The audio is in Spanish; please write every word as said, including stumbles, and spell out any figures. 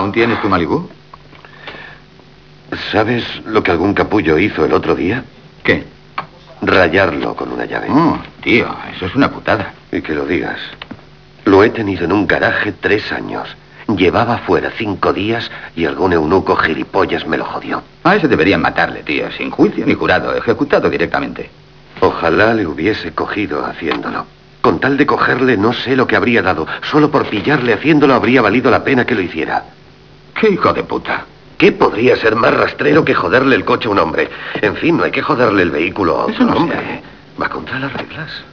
¿Aún tienes tu Malibú? ¿Sabes lo que algún capullo hizo el otro día? ¿Qué? Rayarlo con una llave. Oh, tío, eso es una putada. Y que lo digas. Lo he tenido en un garaje tres años. Llevaba fuera cinco días y algún eunuco gilipollas me lo jodió. A ese deberían matarle, tío, sin juicio ni jurado, ejecutado directamente. Ojalá le hubiese cogido haciéndolo. Con tal de cogerle no sé lo que habría dado. Solo por pillarle haciéndolo habría valido la pena que lo hiciera. ¡Qué hijo de puta! ¿Qué podría ser más rastrero que joderle el coche a un hombre? En fin, no hay que joderle el vehículo a otro Eso no hombre. sé. Va contra las reglas.